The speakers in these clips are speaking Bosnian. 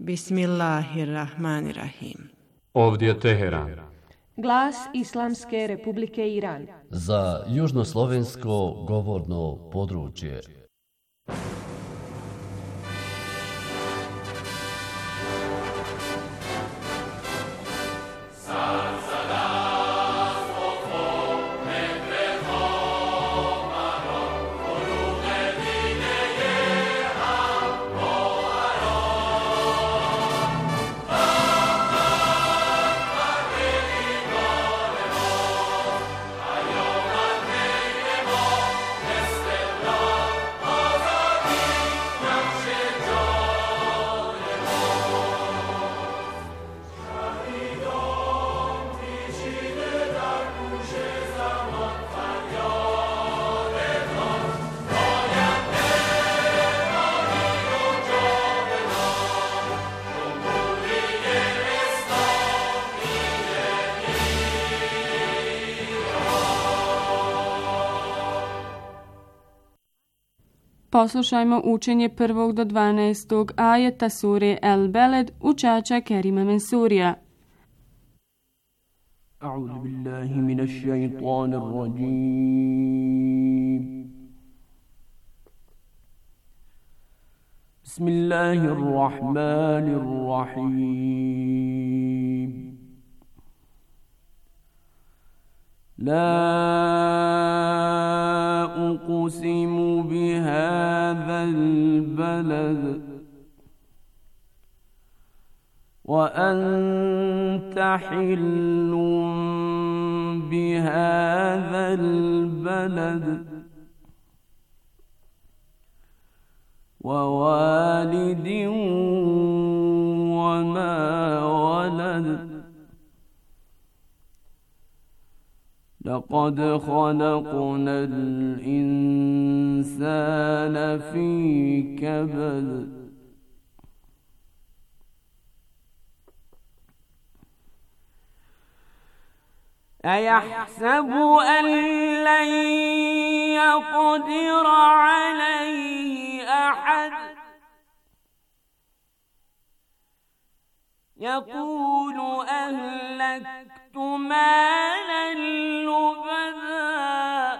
Bismillahirrahmanirrahim. Ovdje je Teheran. Glas Islamske Republike Iran. Za južnoslovensko govorno područje. Poslušajmo učenje 1. do 12. ajeta sure El Beled učača Kerima Mensurija. A'udhu billahi minash shaitanir rajim. Bismillahirrahmanirrahim. La uqsimu bihadhal balad wa anta hillun bihadhal balad wa walidin wa ma walad لقد خلقنا الإنسان في كبد أيحسب أن لن يقدر عليه أحد يقول أهلكت مالا لبدا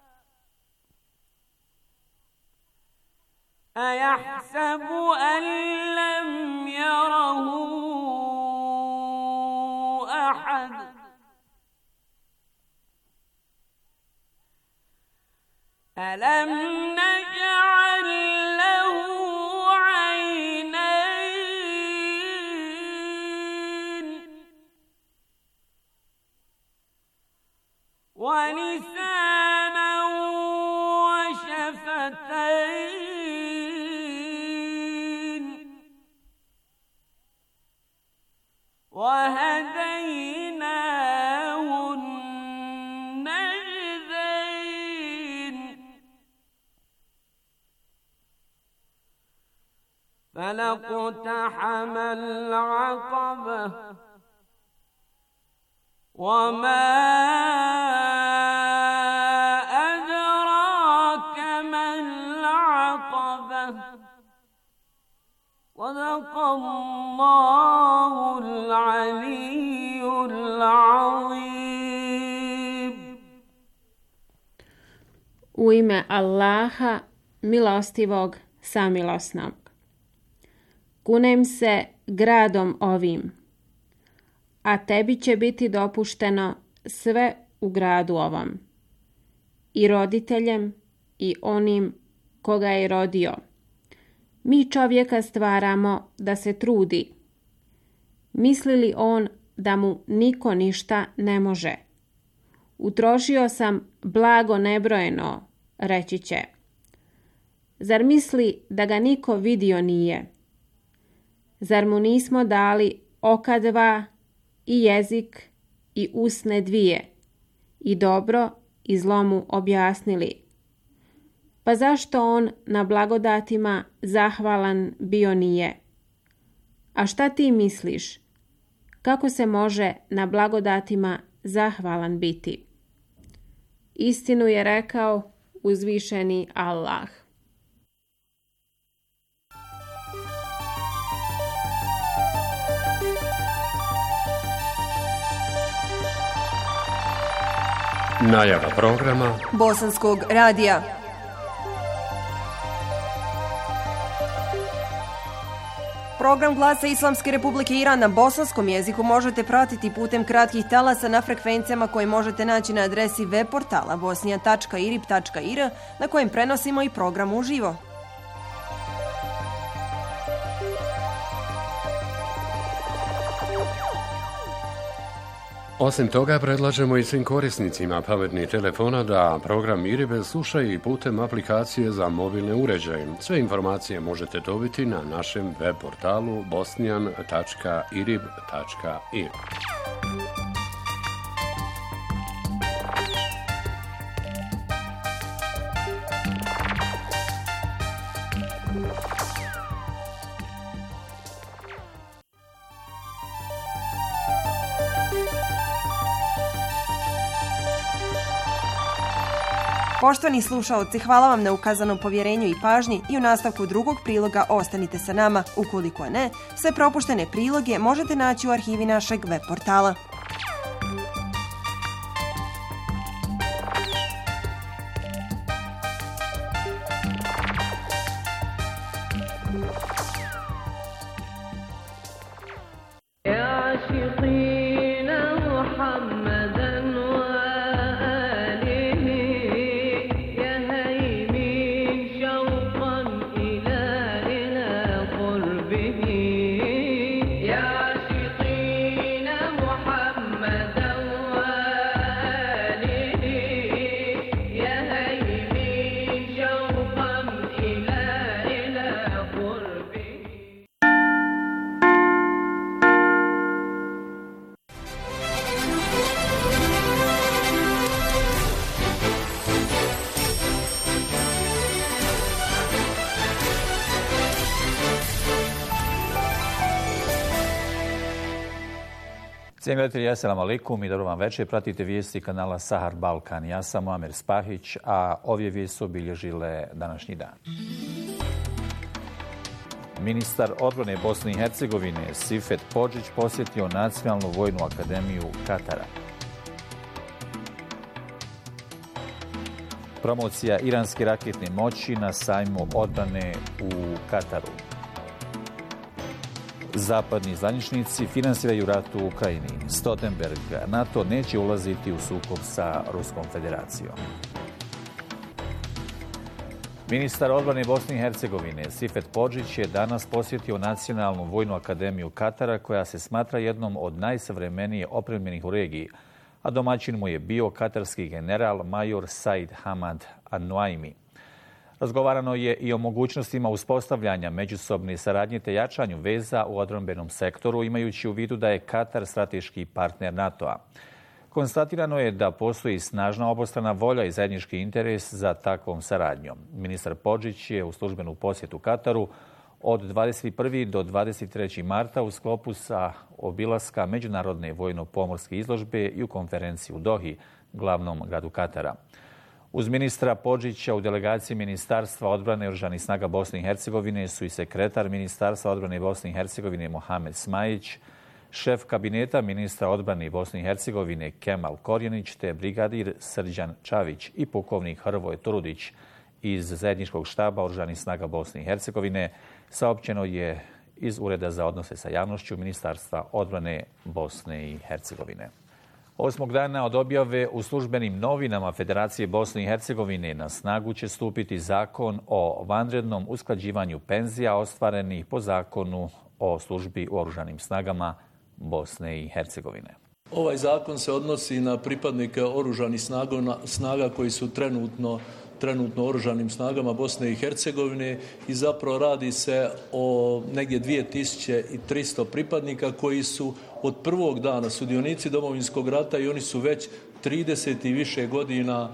أيحسب أن لم يره أحد ألم نجعل له عينين ولسانا وشفتين وهديناه النجدين فلاقتحم العقبة وما أدراك ما العقبة صدق الله العلي العظيم. U ime Allaha, milostivog, samilosnog. Kunem se gradom ovim, a tebi će biti dopušteno sve u gradu ovom, i roditeljem i onim koga je rodio. Mi čovjeka stvaramo da se trudi. Misli li on da mu niko ništa ne može? Utrošio sam blago nebrojeno, reći će. Zar misli da ga niko vidio nije? Zar mu nismo dali oka dva i jezik i usne dvije i dobro i zlo mu objasnili? Pa zašto on na blagodatima zahvalan bio nije? A šta ti misliš? Kako se može na blagodatima zahvalan biti? Istinu je rekao uzvišeni Allah. Najava programa Bosanskog radija. Program Glasa Islamske Republike Iran na bosanskom jeziku možete pratiti putem kratkih talasa na frekvencijama koje možete naći na adresi web portala bosnija.irib.ir na kojem prenosimo i program uživo. Osim toga, predlažemo i svim korisnicima pametnih telefona da program IRIB slušaju i putem aplikacije za mobilne uređaje. Sve informacije možete dobiti na našem web portalu bosnian.irib.ir. Poštovani slušaoci, hvala vam na ukazanom povjerenju i pažnji i u nastavku drugog priloga ostanite sa nama. Ukoliko ne, sve propuštene priloge možete naći u arhivi našeg web portala. Cijenjeni gledatelji, assalamu alaikum i dobro vam večer. Pratite vijesti kanala Sahar Balkan. Ja sam Muamer Spahić, a ove vijesti su obilježile današnji dan. Ministar odbrane Bosne i Hercegovine Sifet Podžić posjetio Nacionalnu vojnu akademiju Katara. Promocija iranske raketne moći na sajmu odbrane u Kataru. Zapadni zvaničnici finansiraju rat u Ukrajini. Stoltenberg, NATO neće ulaziti u sukob sa Ruskom federacijom. Ministar odbrane Bosne i Hercegovine Sifet Podžić je danas posjetio Nacionalnu vojnu akademiju Katara, koja se smatra jednom od najsavremenije opremljenih u regiji, a domaćin mu je bio katarski general major Said Hamad An-Nuaimi. Razgovarano je i o mogućnostima uspostavljanja međusobne saradnje te jačanju veza u odbrambenom sektoru, imajući u vidu da je Katar strateški partner NATO-a. Konstatirano je da postoji snažna obostrana volja i zajednički interes za takvom saradnjom. Ministar Podžić je u službenu posjetu Kataru od 21. do 23. marta u sklopu sa obilaska Međunarodne vojno-pomorske izložbe i u konferenciji u Dohi, glavnom gradu Katara. Uz ministra Podžića u delegaciji Ministarstva odbrane i oružanih snaga Bosne i Hercegovine su i sekretar Ministarstva odbrane Bosne i Hercegovine Mohamed Smajić, šef kabineta ministra odbrane Bosne i Hercegovine Kemal Korjenić te brigadir Srđan Čavić i pukovnik Hrvoje Turudić iz zajedničkog štaba oružanih snaga Bosne i Hercegovine, saopćeno je iz Ureda za odnose sa javnošću Ministarstva odbrane Bosne i Hercegovine. 8. dana od objave u službenim novinama Federacije Bosne i Hercegovine na snagu će stupiti zakon o vanrednom usklađivanju penzija ostvarenih po zakonu o službi u oružanim snagama Bosne i Hercegovine. Ovaj zakon se odnosi na pripadnike oružanih snaga koji su trenutno oružanim snagama Bosne i Hercegovine i zapravo radi se o negdje 2300 pripadnika koji su od prvog dana sudionici Domovinskog rata i oni su već 30 i više godina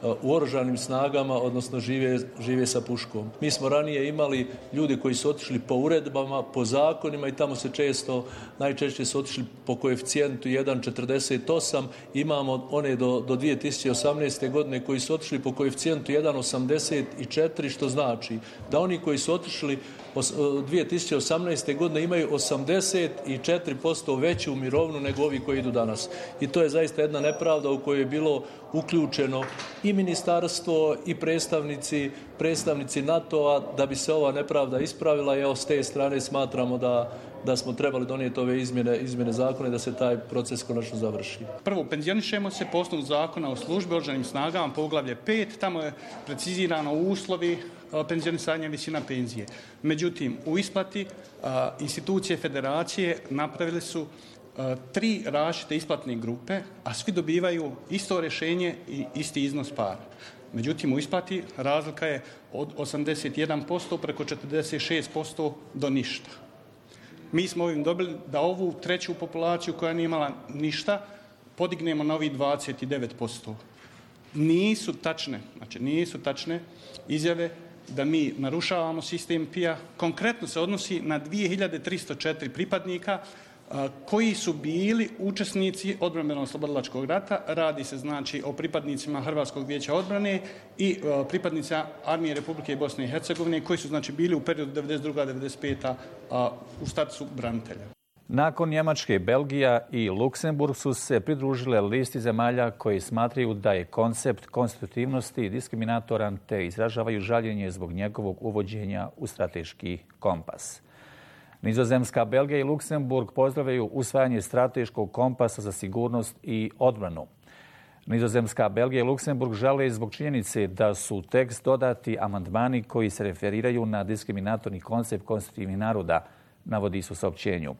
u oružanim snagama, odnosno žive sa puškom. Mi smo ranije imali ljudi koji su otišli po uredbama, po zakonima i tamo se najčešće su otišli po koeficijentu 1,48. Imamo one do 2018. godine koji su otišli po koeficijentu 1,84, što znači da oni koji su otišli 2018. godine imaju 84% veću mirovinu nego ovi koji idu danas. I to je zaista jedna nepravda u kojoj je bilo uključeno i ministarstvo i predstavnici NATO-a da bi se ova nepravda ispravila. I s te strane smatramo da smo trebali donijeti ove izmjene zakona i da se taj proces konačno završi. Prvo, penzionišemo se po osnovu zakona o službi u oružanim snagama, poglavlje 5, tamo je precizirano uslovi penzionisanja, visina penzije. Međutim, u isplati institucije federacije napravili su 3 različite isplatne grupe, a svi dobivaju isto rješenje i isti iznos para. Međutim, u isplati razlika je od 81% preko 46% do ništa. Mi smo ovim dobili da ovu treću populaciju koja nije imala ništa podignemo na ovih 29%. Nisu tačne izjave da mi narušavamo sistem PIA. Konkretno se odnosi na 2304 pripadnika koji su bili učesnici odbrambeno-oslobodilačkog rata. Radi se znači o pripadnicima Hrvatskog vijeća odbrane i pripadnicima Armije Republike Bosne i Hercegovine koji su znači bili u periodu 92-95 u statusu branitelja. Nakon Njemačke, Belgija i Luksemburg su se pridružile listi zemalja koji smatraju da je koncept konstitutivnosti diskriminatoran te izražavaju žaljenje zbog njegovog uvođenja u strateški kompas. Nizozemska, Belgija i Luksemburg pozdravljaju usvajanje strateškog kompasa za sigurnost i odbranu. Nizozemska, Belgija i Luksemburg žale zbog činjenice da su u tekst dodati amandmani koji se referiraju na diskriminatorni koncept konstitutivnih naroda, navodi se u saopćenju.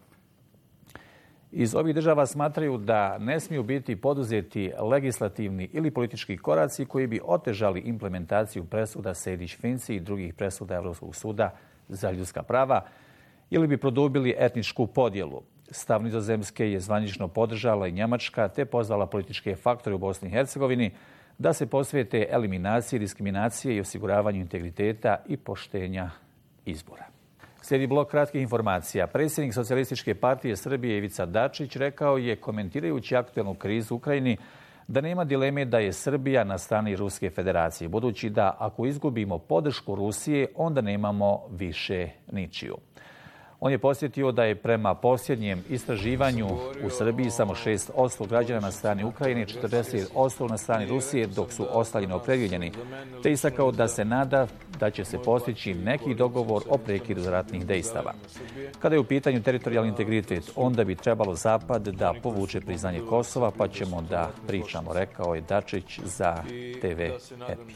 Iz ovih država smatraju da ne smiju biti poduzeti legislativni ili politički koraci koji bi otežali implementaciju presuda Sejdić-Finci i drugih presuda Evropskog suda za ljudska prava ili bi produbili etničku podjelu. Stav Nizozemske je zvanično podržala i Njemačka te pozvala političke faktore u Bosni i Hercegovini da se posvete eliminaciji diskriminacije i osiguravanju integriteta i poštenja izbora. Slijedi blok kratkih informacija. Predsjednik Socijalističke partije Srbije Ivica Dačić rekao je, komentirajući aktuelnu krizu u Ukrajini, da nema dileme da je Srbija na strani Ruske federacije, budući da ako izgubimo podršku Rusije, onda nemamo više ničiju. On je podsjetio da je prema posljednjem istraživanju u Srbiji samo 6% građana na strani Ukrajine, 40% na strani Rusije, dok su ostali neopredjeljeni, te istakao da se nada da će se postići neki dogovor o prekidu ratnih dejstava. Kada je u pitanju teritorijalni integritet, onda bi trebalo Zapad da povuče priznanje Kosova, pa ćemo da pričamo, rekao je Dačić za TV Happy.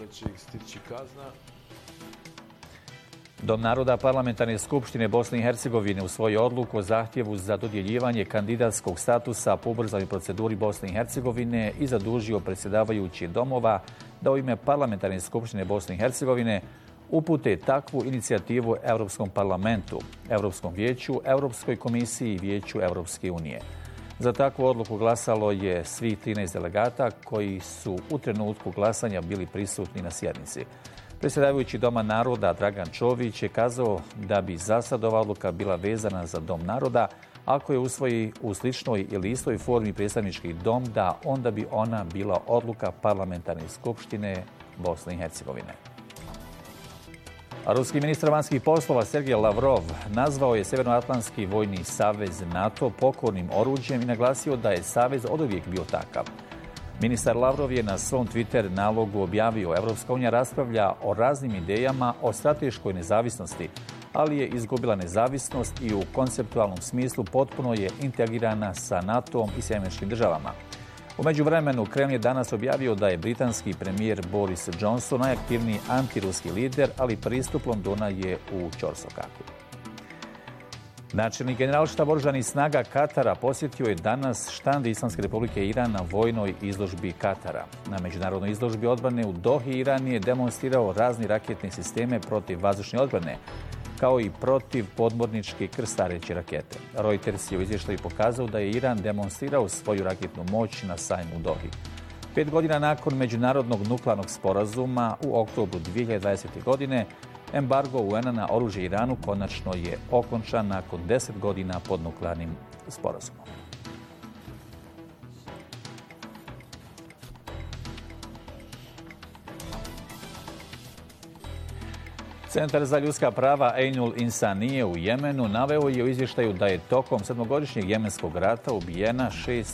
Dom naroda Parlamentarne skupštine Bosne i Hercegovine usvojio odluku o zahtjevu za dodjeljivanje kandidatskog statusa po ubrzanoj proceduri Bosne i Hercegovine i zadužio predsjedavajući domova da u ime Parlamentarne skupštine Bosne i Hercegovine upute takvu inicijativu Europskom parlamentu, Europskom vijeću, Europskoj komisiji i Vijeću Europske unije. Za takvu odluku glasalo je svih 13 delegata koji su u trenutku glasanja bili prisutni na sjednici. Predsjedavajući Doma naroda Dragan Čović je kazao da bi za sad ova odluka bila vezana za Dom naroda. Ako je usvoji u sličnoj ili istoj formi predstavnički dom, da onda bi ona bila odluka Parlamentarne skupštine Bosne i Hercegovine. Ruski ministar vanjskih poslova Sergej Lavrov nazvao je Sjevernoatlantski vojni savez NATO pokornim oruđem i naglasio da je savez oduvijek bio takav. Ministar Lavrov je na svom Twitter nalogu objavio: Evropska unija raspravlja o raznim idejama o strateškoj nezavisnosti, ali je izgubila nezavisnost i u konceptualnom smislu potpuno je integrirana sa NATO-om i Sjedinjenim državama. U međuvremenu Kreml je danas objavio da je britanski premijer Boris Johnson najaktivniji antiruski lider, ali pristup Londona je u ćorsokaku. Načelnik generalštaba oružanih snaga Katara posjetio je danas štand Islamske republike Iran na vojnoj izložbi Katara. Na međunarodnoj izložbi odbrane u Dohi Iran je demonstrirao razne raketne sisteme protiv vazdušne odbrane, kao i protiv podmorničke krstareće rakete. Reuters je u izvještaju pokazao da je Iran demonstrirao svoju raketnu moć na sajmu u Dohi. 5 godina nakon međunarodnog nuklearnog sporazuma u oktobru 2020. godine, embargo UN-a na oružje Iranu konačno je okončan nakon 10 godina pod nuklearnim sporazumom. Centar za ljudska prava Ainul Insanije u Jemenu naveo je u izvještaju da je tokom 7-godišnjeg jemenskog rata ubijena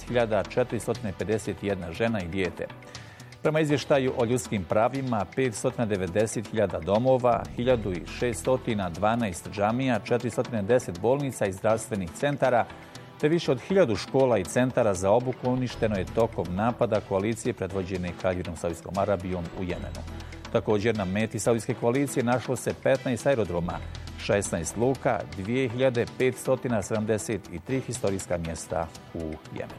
6.451 žena i dijete. Prema izvještaju o ljudskim pravima, 590.000 domova, 1.612 džamija, 410 bolnica i zdravstvenih centara, te više od 1000 škola i centara za obuku uništeno je tokom napada koalicije predvođene Kraljevinom Saudijskom Arabijom u Jemenu. Također na meti saudijske koalicije našlo se 15 aerodroma, 16 luka, 2573 historijska mjesta u Jemenu.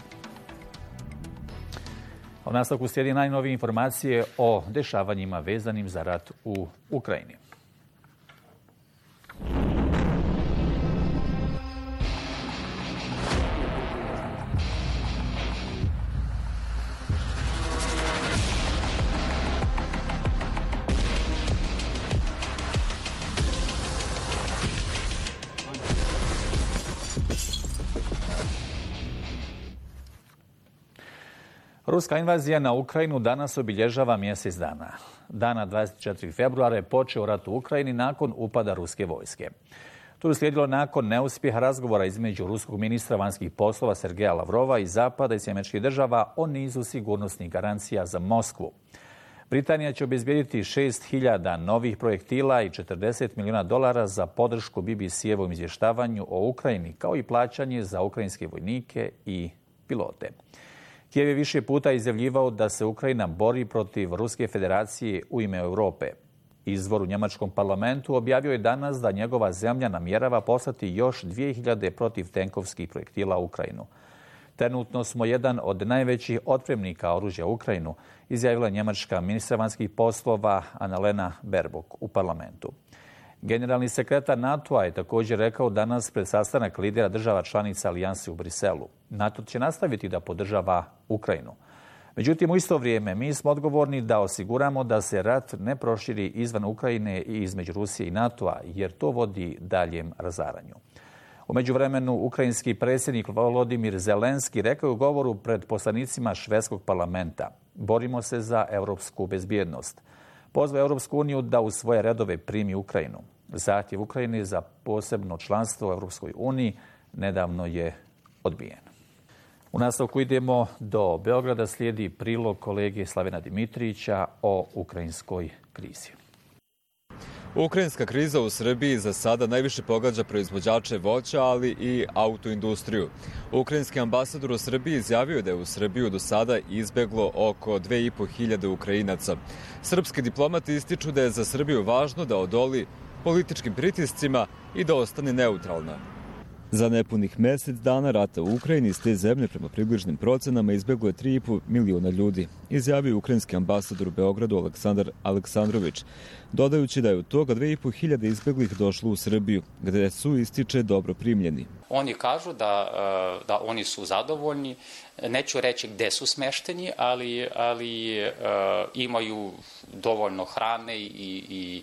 U nastavku slijedi najnovije informacije o dešavanjima vezanim za rat u Ukrajini. Ruska invazija na Ukrajinu danas obilježava mjesec dana. Dana 24. februara je počeo rat u Ukrajini nakon upada ruske vojske. To je uslijedilo nakon neuspjeha razgovora između ruskog ministra vanjskih poslova Sergeja Lavrova i Zapada i Sjedinjenih Država o nizu sigurnosnih garancija za Moskvu. Britanija će obezbijediti 6.000 novih projektila i $40 milijuna za podršku BBC-evom izvještavanju o Ukrajini, kao i plaćanje za ukrajinske vojnike i pilote. Kijev je više puta izjavljivao da se Ukrajina bori protiv Ruske federacije u ime Europe. Izvor u njemačkom parlamentu objavio je danas da njegova zemlja namjerava poslati još 2.000 protivtenkovskih projektila u Ukrajinu. Trenutno smo jedan od najvećih otpremnika oružja u Ukrajinu, izjavila njemačka ministra vanjskih poslova Annalena Baerbock u parlamentu. Generalni sekretar NATO-a je također rekao danas pred sastanak lidera država članica alijanse u Briselu. NATO će nastaviti da podržava Ukrajinu. Međutim, u isto vrijeme mi smo odgovorni da osiguramo da se rat ne proširi izvan Ukrajine i između Rusije i NATO-a, jer to vodi daljem razaranju. U međuvremenu, ukrajinski predsjednik Volodimir Zelenski rekao u govoru pred poslanicima švedskog parlamenta: borimo se za europsku bezbjednost. Pozvao Europsku uniju da u svoje redove primi Ukrajinu. Zahtjev Ukrajine za posebno članstvo u Europskoj uniji nedavno je odbijen. U nastavku idemo do Beograda, slijedi prilog kolege Slavena Dimitrića o ukrajinskoj krizi. Ukrajinska kriza u Srbiji za sada najviše pogađa proizvođače voća, ali i autoindustriju. Ukrajinski ambasador u Srbiji izjavio da je u Srbiju do sada izbeglo oko 2.500 Ukrajinaca. Srpski diplomati ističu da je za Srbiju važno da odoli političkim pritiscima i da ostane neutralna. Za nepunih mjesec dana rata u Ukrajini iz te zemlje prema približnim procenama izbeglo je 3,5 miliona ljudi, izjavio ukrajinski ambasador u Beogradu Aleksandar Aleksandrović, dodajući da je od toga 2.500 izbeglih došlo u Srbiju, gde su, ističe, dobro primljeni. Oni kažu da oni su zadovoljni, neću reći gde su smešteni, ali imaju dovoljno hrane i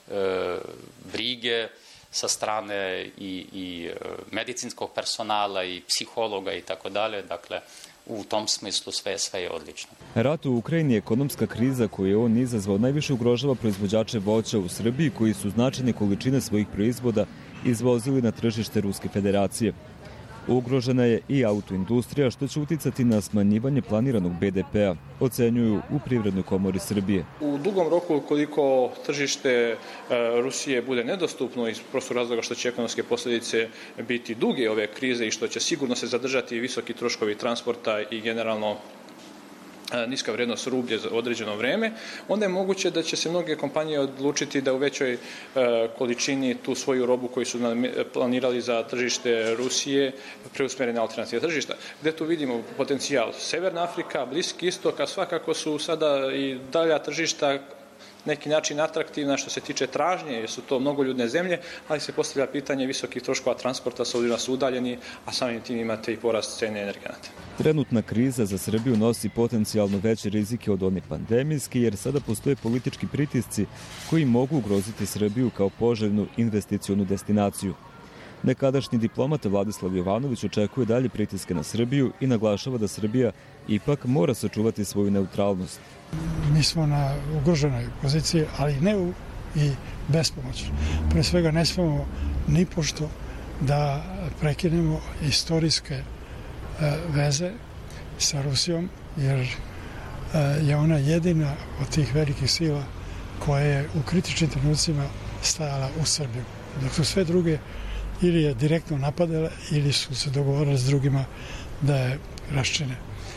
brige sa strane i medicinskog personala i psihologa i tako dalje. Dakle, u tom smislu sve je odlično. Rat u Ukrajini je ekonomska kriza koju je on izazvao najviše ugrožava proizvođače voća u Srbiji koji su značajne količine svojih proizvoda izvozili na tržište Ruske federacije. Ugrožena je i autoindustrija, što će uticati na smanjivanje planiranog BDP-a, ocenjuju u Privrednoj komori Srbije. U dugom roku, koliko tržište Rusije bude nedostupno iz prostog razloga što će ekonomske posljedice biti duge ove krize i što će sigurno se zadržati visoki troškovi transporta i generalno niska vrijednost rublje za određeno vreme, onda je moguće da će se mnoge kompanije odlučiti da u većoj količini tu svoju robu koju su planirali za tržište Rusije preusmere na alternativna tržišta. Gde tu vidimo potencijal? Severna Afrika, Bliski istok, a svakako su sada i dalja tržišta neki način atraktivna što se tiče tražnje, jer su to mnogoljudne zemlje, ali se postavlja pitanje visokih troškova transporta s obzirom da su udaljeni, a samim tim imate i porast cene energenata. Trenutna kriza za Srbiju nosi potencijalno veće rizike od one pandemijske, jer sada postoje politički pritisci koji mogu ugroziti Srbiju kao poželjnu investicionu destinaciju. Nekadašnji diplomata Vladislav Jovanović očekuje dalje pritiske na Srbiju i naglašava da Srbija ipak mora sačuvati svoju neutralnost. Mi smo na ugroženoj poziciji, ali ne i bespomoćni. Pre svega ne smemo nipošto da prekinemo istorijske veze sa Rusijom, jer je ona jedina od tih velikih sila koja je u kritičnim trenucima stajala u Srbiju. Dok su sve druge ili je direktno napadale ili su se dogovorili s drugima da je raščine.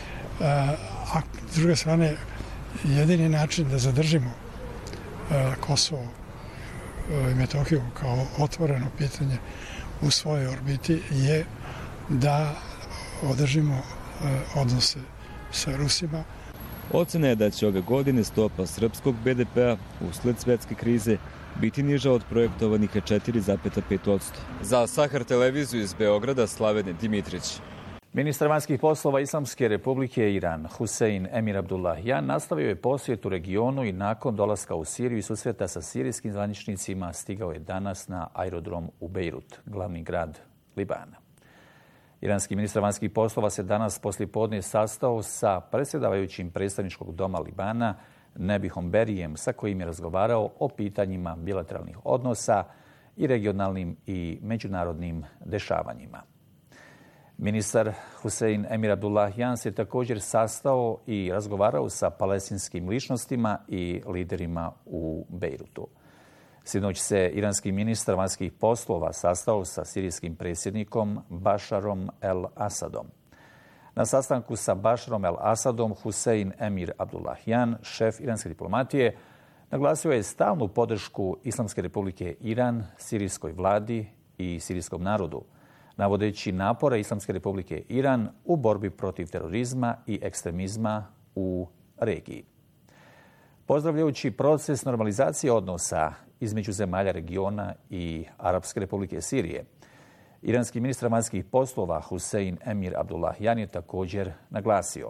A s druge strane, jedini način da zadržimo Kosovo i Metohiju kao otvoreno pitanje u svojoj orbiti je da održimo odnose sa Rusima. Ocena je da će ove godine stopa srpskog BDP-a usled svetske krize biti niža od projektovanih 4,5%. Za Sahar televiziju iz Beograda Slavene Dimitrić. Ministar vanjskih poslova Islamske republike Iran, Husein Emir Abdullahian, nastavio je posjet u regionu i nakon dolaska u Siriju i susreta sa sirijskim zvaničnicima stigao je danas na aerodrom u Bejrut, glavni grad Libana. Iranski ministar vanjskih poslova se danas poslijepodne sastao sa predsjedavajućim predstavničkog doma Libana Nebihom Berijem, sa kojim je razgovarao o pitanjima bilateralnih odnosa i regionalnim i međunarodnim dešavanjima. Ministar Husein Emir Abdullahian se također sastao i razgovarao sa palestinskim ličnostima i liderima u Bejrutu. Sinoć se iranski ministar vanjskih poslova sastao sa sirijskim predsjednikom Bašarom el-Asadom. Na sastanku sa Bašarom el-Asadom Husein Emir Abdullahian, šef iranske diplomatije, naglasio je stalnu podršku Islamske republike Iran, sirijskoj vladi i sirijskom narodu, navodeći napore Islamske republike Iran u borbi protiv terorizma i ekstremizma u regiji. Pozdravljajući proces normalizacije odnosa između zemalja regiona i Arapske republike Sirije, iranski ministar vanjskih poslova Husein Emir Abdullahian je također naglasio: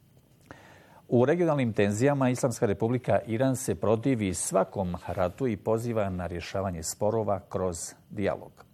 u regionalnim tenzijama Islamska republika Iran se protivi svakom ratu i poziva na rješavanje sporova kroz dijalog.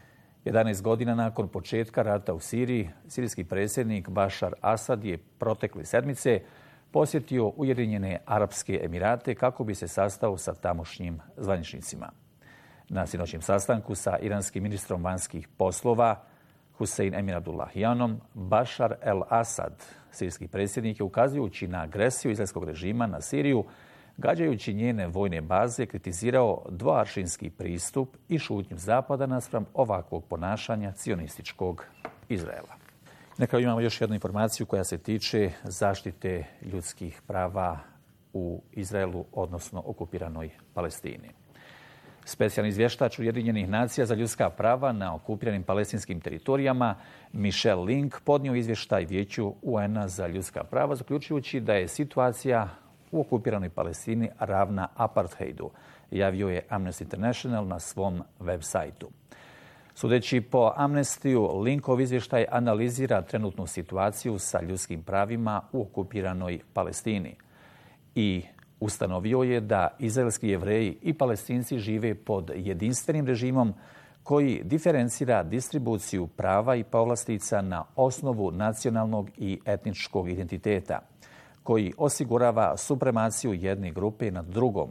11 godina nakon početka rata u Siriji, sirijski predsjednik Bašar Asad je protekle sedmice posjetio Ujedinjene Arapske Emirate kako bi se sastao sa tamošnjim zvaničnicima. Na sinoćnom sastanku sa iranskim ministrom vanjskih poslova Husein Emir Abdullahianom, Bašar el-Asad, sirijski predsjednik, je ukazujući na agresiju izraelskog režima na Siriju, gađajući njene vojne baze, kritizirao dvoaršinski pristup i šutnju Zapada naspram ovakvog ponašanja cionističkog Izraela. Na kraju imamo još jednu informaciju koja se tiče zaštite ljudskih prava u Izraelu, odnosno okupiranoj Palestini. Specijalni izvještač Ujedinjenih nacija za ljudska prava na okupiranim palestinskim teritorijama Michel Link podnio izvještaj Vijeću UN-a za ljudska prava, zaključujući da je situacija u okupiranoj Palestini ravna apartheidu, javio je Amnesty International na svom web sajtu. Sudeći po Amnestiju, Linkov izvještaj analizira trenutnu situaciju sa ljudskim pravima u okupiranoj Palestini i ustanovio je da izraelski Jevreji i Palestinci žive pod jedinstvenim režimom koji diferencira distribuciju prava i povlastica na osnovu nacionalnog i etničkog identiteta, koji osigurava supremaciju jedne grupe nad drugom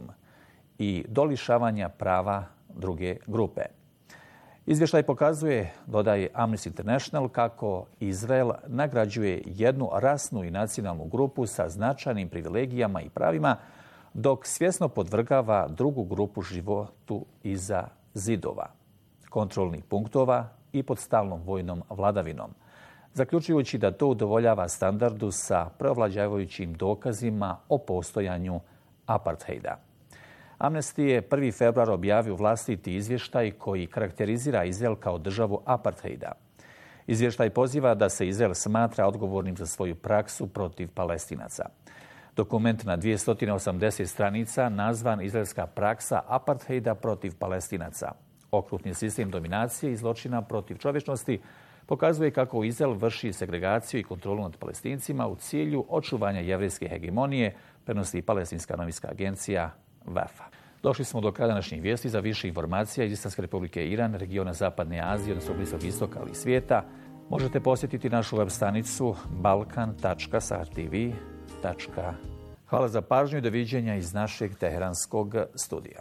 i do lišavanja prava druge grupe. Izvještaj pokazuje, dodaje Amnesty International, kako Izrael nagrađuje jednu rasnu i nacionalnu grupu sa značajnim privilegijama i pravima, dok svjesno podvrgava drugu grupu životu iza zidova, kontrolnih punktova i pod stalnom vojnom vladavinom, zaključujući da to udovoljava standardu sa preovlađavajućim dokazima o postojanju apartheida. Amnesty je 1. februar objavio vlastiti izvještaj koji karakterizira Izrael kao državu apartheida. Izvještaj poziva da se Izrael smatra odgovornim za svoju praksu protiv Palestinaca. Dokument na 280 stranica nazvan Izraelska praksa apartheida protiv Palestinaca. Okrutni sistem dominacije i zločina protiv čovječnosti pokazuje kako Izrael vrši segregaciju i kontrolu nad Palestincima u cilju očuvanja jevrejske hegemonije, prenosi Palestinska novinska agencija Wafa. Došli smo do kraja današnjih vijesti. Za više informacija iz Islamske Republike Iran, regiona Zapadne Azije, odnosno Bliskog istoka, ali i svijeta, možete posjetiti našu web stranicu balkan.sahartv.com. Hvala za pažnju i doviđenja iz našeg teheranskog studija.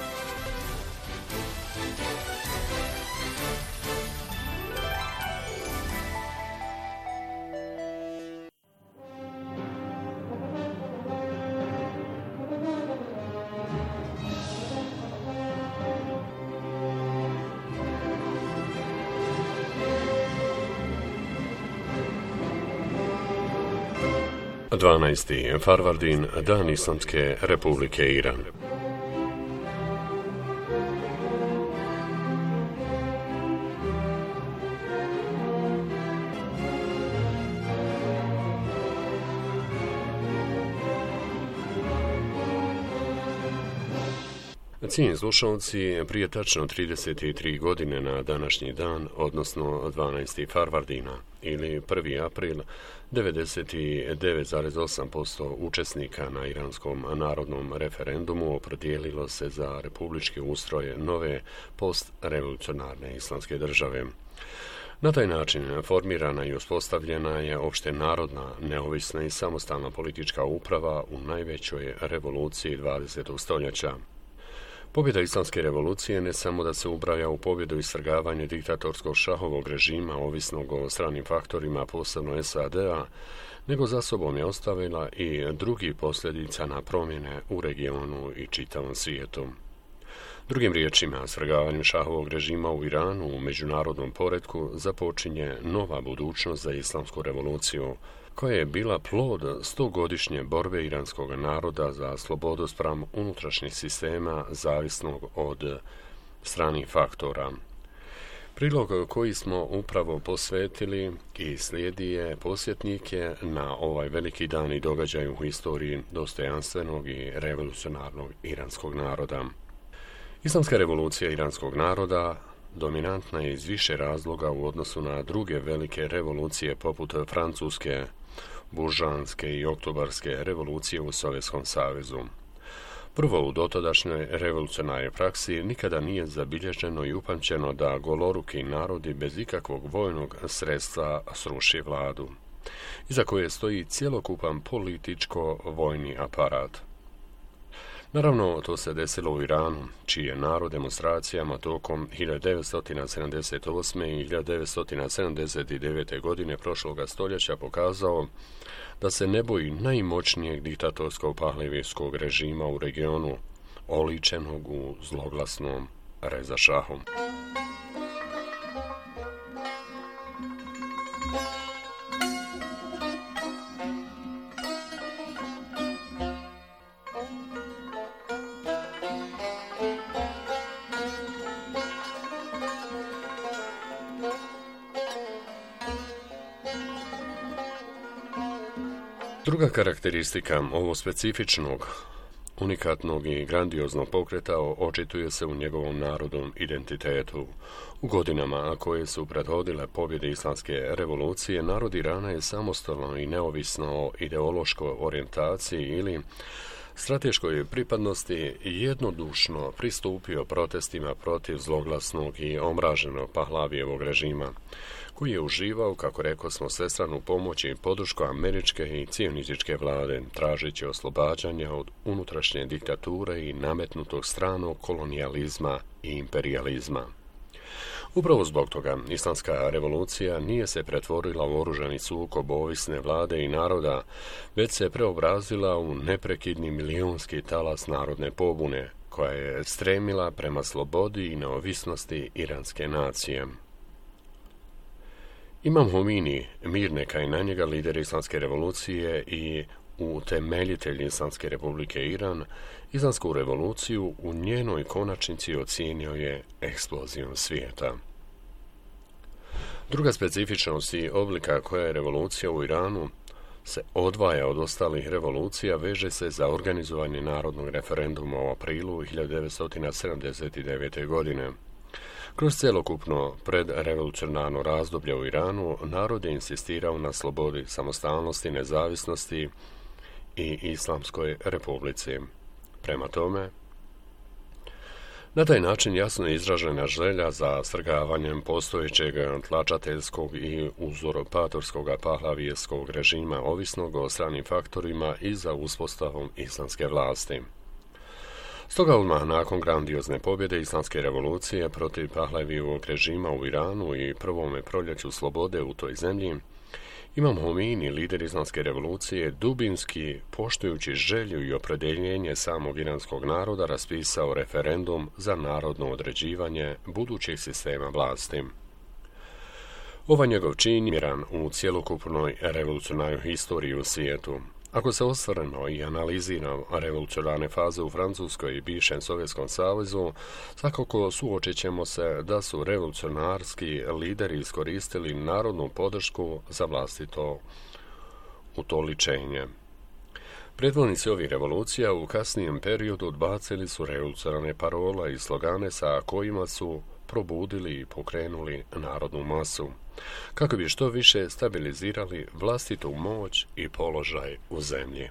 Dvanaesti Farvardin, Dan Islamske Republike Iran. Cijenjeni slušalci, prije tačno 33 godine na današnji dan, odnosno 12. Farvardina ili 1. april, 99,8% učesnika na iranskom narodnom referendumu opredijelilo se za republički ustroj nove postrevolucionarne islamske države. Na taj način formirana i uspostavljena je opšte narodna, neovisna i samostalna politička uprava u najvećoj revoluciji 20. stoljeća. Pobjeda islamske revolucije ne samo da se ubraja u pobjedu i svrgavanje diktatorskog šahovog režima ovisnog o stranim faktorima, posebno SAD-a, nego za sobom je ostavila i drugih posljedica na promjene u regionu i čitavom svijetu. Drugim riječima, svrgavanjem šahovog režima u Iranu u međunarodnom poretku započinje nova budućnost za islamsku revoluciju, koja je bila plod 100-godišnje borbe iranskog naroda za slobodu spram unutrašnjih sistema zavisnog od stranih faktora. Prilog koji smo upravo posvetili i slijedi je posjetnike na ovaj veliki dan i događaj u historiji dostojanstvenog i revolucionarnog iranskog naroda. Islamska revolucija iranskog naroda dominantna je iz više razloga u odnosu na druge velike revolucije poput francuske, buržanske i oktobarske revolucije u Sovjetskom savezu. Prvo, u dotadašnjoj revolucionarnoj praksi nikada nije zabilježeno i upamćeno da goloruki narodi bez ikakvog vojnog sredstva sruši vladu, iza koje stoji cjelokupan političko-vojni aparat. Naravno, to se desilo u Iranu, čiji je narod demonstracijama tokom 1978. i 1979. godine prošloga stoljeća pokazao da se ne boji najmoćnijeg diktatorskog pahlivijskog režima u regionu, oličenog u zloglasnom Reza Šahu. Druga karakteristika ovog specifičnog, unikatnog i grandioznog pokreta očituje se u njegovom narodnom identitetu. U godinama koje su prethodile pobjede islamske revolucije, narod Irana je samostalno i neovisno o ideološkoj orijentaciji ili strateškoj pripadnosti jednodušno pristupio protestima protiv zloglasnog i omraženog Pahlavijevog režima, koji je uživao, kako rekosmo, svestranu pomoć i podršku američke i cionističke vlade, tražeći oslobađanje od unutrašnje diktature i nametnutog stranog kolonijalizma i imperijalizma. Upravo zbog toga islamska revolucija nije se pretvorila u oružani sukob ovisne vlade i naroda, već se preobrazila u neprekidni milijunski talas narodne pobune, koja je stremila prema slobodi i neovisnosti iranske nacije. Imam Homini, mir neka je na njega, lider islamske revolucije i utemeljitelj Islamske republike Iran, islamsku revoluciju u njenoj konačnici ocijenio je eksplozijom svijeta. Druga specifičnost i oblika koja je revolucija u Iranu se odvaja od ostalih revolucija veže se za organizovanje narodnog referenduma u aprilu 1979. godine. Kroz cjelokupno predrevolucionarno razdoblje u Iranu narod je insistirao na slobodi, samostalnosti, nezavisnosti i Islamskoj republici. Prema tome, na taj način jasno je izražena želja za strgavanjem postojećeg tlačateljskog i uzurpatorskog pahlavijskog režima ovisnog o stranim faktorima i za uspostavom islamske vlasti. Stoga odmah nakon grandiozne pobjede islamske revolucije protiv Pahlavijevog režima u Iranu i prvome proljeću slobode u toj zemlji, Imam Homeini, lider islamske revolucije, dubinski, poštujući želju i opredjeljenje samog iranskog naroda, raspisao referendum za narodno određivanje budućeg sistema vlasti. Ovaj njegov čin je miran u cjelokupnoj revolucionarnoj historiji u svijetu. Ako se osvrnemo i analiziramo revolucionarne faze u Francuskoj i bivšem Sovjetskom savezu, svakako suočit ćemo se da su revolucionarski lideri iskoristili narodnu podršku za vlastito utoličenje. Predvodnici ovih revolucija u kasnijem periodu odbacili su revolucionarne parole i slogane sa kojima su probudili i pokrenuli narodnu masu, kako bi što više stabilizirali vlastitu moć i položaj u zemlji.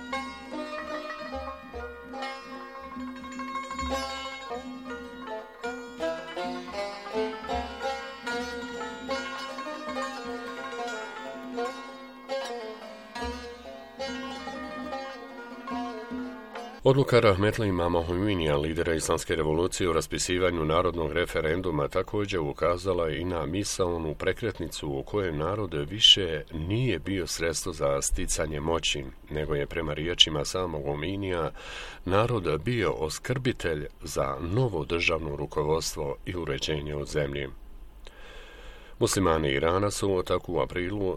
Odluka rahmetli imama Homeinija, lidera islamske revolucije, u raspisivanju narodnog referenduma također ukazala i na misaonu prekretnicu u kojoj narod više nije bio sredstvo za sticanje moći, nego je prema riječima samog Homeinija narod bio oskrbitelj za novo državno rukovodstvo i uređenje u zemlji. Muslimani Irana su tako u aprilu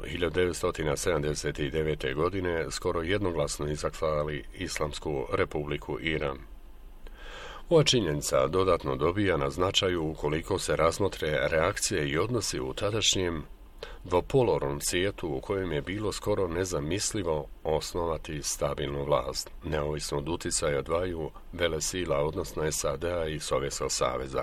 1979. godine skoro jednoglasno izaklali Islamsku republiku Iran. Ova činjenica dodatno dobija na značaju ukoliko se razmotre reakcije i odnosi u tadašnjem dvopolornom svijetu u kojem je bilo skoro nezamislivo osnovati stabilnu vlast, neovisno od uticaja dvaju velesila, odnosno SAD-a i Sovjetskog saveza.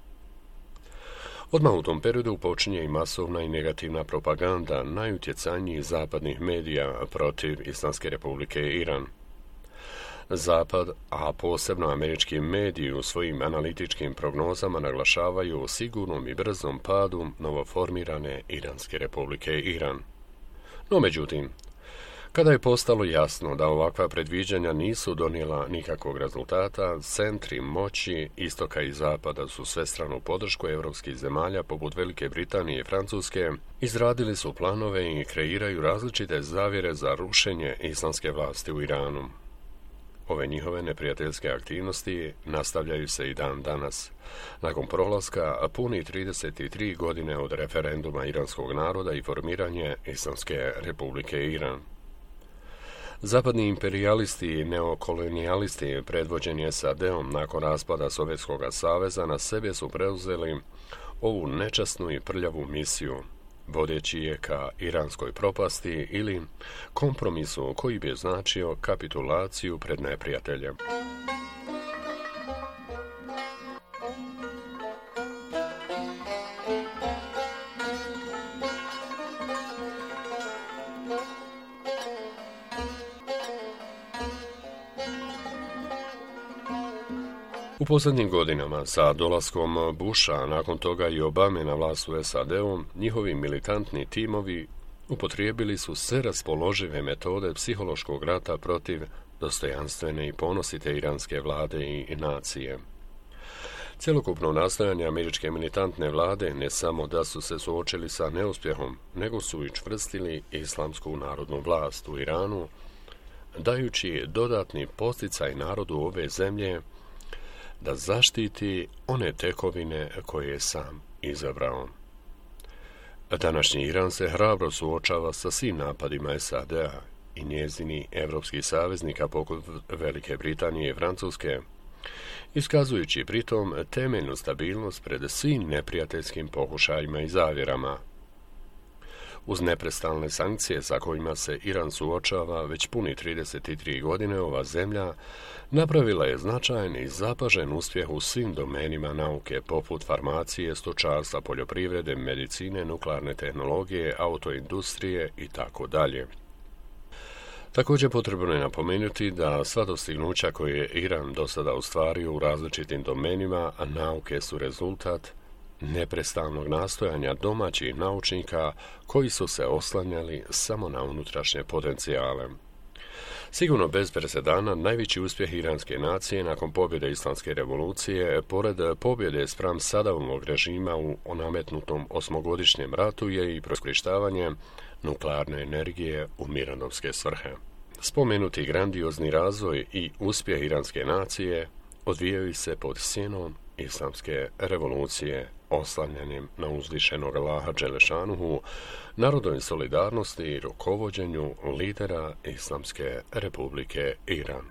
Odmah u tom periodu počinje i masovna i negativna propaganda najutjecajnijih zapadnih medija protiv Islamske republike Iran. Zapad, a posebno američki mediji u svojim analitičkim prognozama naglašavaju o sigurnom i brzom padu novoformirane Iranske republike Iran. No međutim, kada je postalo jasno da ovakva predviđanja nisu donijela nikakvog rezultata, centri moći istoka i zapada su svestranu podršku evropskih zemalja poput Velike Britanije i Francuske izradili su planove i kreiraju različite zavjere za rušenje islamske vlasti u Iranu. Ove njihove neprijateljske aktivnosti nastavljaju se i dan danas, nakon prolaska puni 33 godine od referenduma iranskog naroda i formiranje Islamske republike Iran. Zapadni imperijalisti i neokolonijalisti predvođeni SAD-om nakon raspada Sovjetskog saveza na sebe su preuzeli ovu nečasnu i prljavu misiju, vodeći je ka iranskoj propasti ili kompromisu koji bi značio kapitulaciju pred neprijateljem. U posljednjim godinama, sa dolaskom Busha, nakon toga i Obame na vlast u SAD-u, njihovi militantni timovi upotrijebili su sve raspoložive metode psihološkog rata protiv dostojanstvene i ponosite iranske vlade i nacije. Cjelokupno nastojanje američke militantne vlade ne samo da su se suočili sa neuspjehom, nego su i čvrstili islamsku narodnu vlast u Iranu, dajući dodatni posticaj narodu ove zemlje da zaštiti one tekovine koje je sam izabrao. Današnji Iran se hrabro suočava sa svim napadima SAD-a i njezini evropskih saveznika poput Velike Britanije i Francuske, iskazujući pritom temeljnu stabilnost pred svim neprijateljskim pokušajima i zavjerama. Uz neprestalne sankcije sa kojima se Iran suočava već puni 33 godine, ova zemlja napravila je značajan i zapažen uspjeh u svim domenima nauke, poput farmacije, stočarstva, poljoprivrede, medicine, nuklearne tehnologije, autoindustrije i tako dalje. Također potrebno je napomenuti da sva dostignuća koje je Iran do sada ostvario u različitim domenima, a nauke su rezultat neprestanog nastojanja domaćih naučnika koji su se oslanjali samo na unutrašnje potencijale. Sigurno bez presedana najveći uspjeh iranske nacije nakon pobjede Islamske revolucije, pored pobjede spram Sadovog režima u nametnutom osmogodišnjem ratu, je i iskorištavanje nuklearne energije u mirnodopske svrhe. Spomenuti grandiozni razvoj i uspjeh iranske nacije odvijaju se pod sjenom Islamske revolucije, oslanjanjem na uzvišenog Allaha Đelešanuhu, narodnoj solidarnosti i rukovođenju lidera Islamske republike Iran.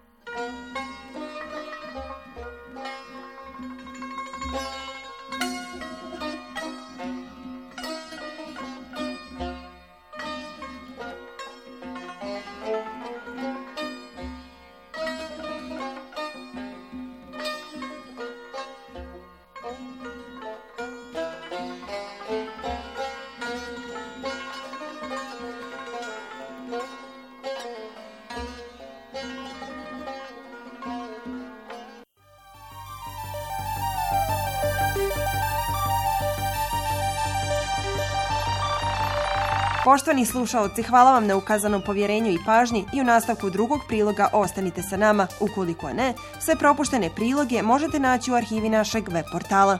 Poštovani slušaoci, hvala vam na ukazanom povjerenju i pažnji i u nastavku drugog priloga ostanite sa nama. Ukoliko ne, sve propuštene priloge možete naći u arhivi našeg web portala.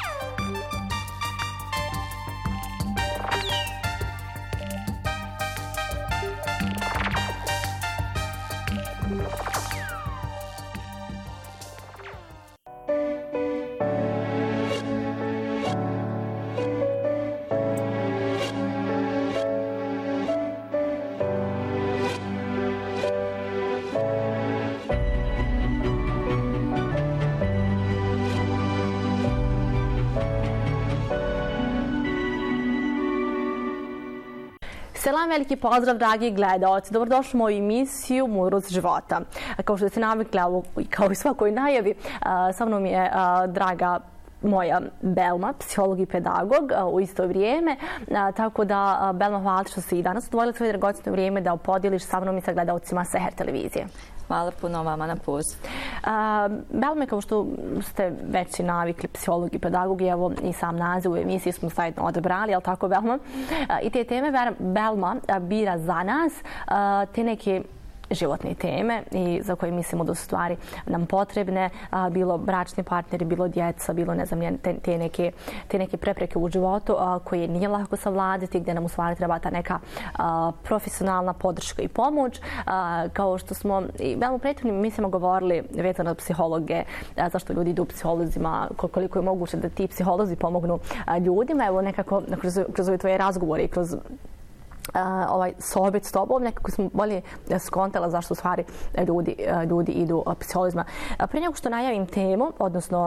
Selam, veliki pozdrav, dragi gledaoci. Dobrodošli u moju emisiju Mudrost života. Kao što ste navikli, kao i svakoj najavi, sa mnom je draga moja Belma, psiholog i pedagog u isto vrijeme. Tako da, Belma, hvala što si i danas odvojila svoje dragocjeno vrijeme da podijeliš sa mnom i sa gledaocima Seher televizije. Hvala puno vama na poziv. Belme, kao što ste već i navikli, psiholog i pedagog, evo i sam naziv u emisiji smo zajedno odabrali, jel tako, Belma? I te teme Belma bira za nas, te neke životne teme i za koje mislimo da su stvari nam potrebne, bilo bračni partneri, bilo djeca, bilo ne znam, te neke prepreke u životu koje nije lako savladati, gdje nam u stvari treba ta neka profesionalna podrška i pomoć. Kao što smo i u prethodnim emisijama govorili vezano od psihologe, zašto ljudi idu psiholozima, koliko je moguće da ti psiholozi pomognu ljudima. Evo nekako kroz ove tvoje razgovore i kroz ovaj sohbet s tobom, nekako smo bolje skontala zašto u stvari ljudi idu psiholozima. Prije nego što najavim temu, odnosno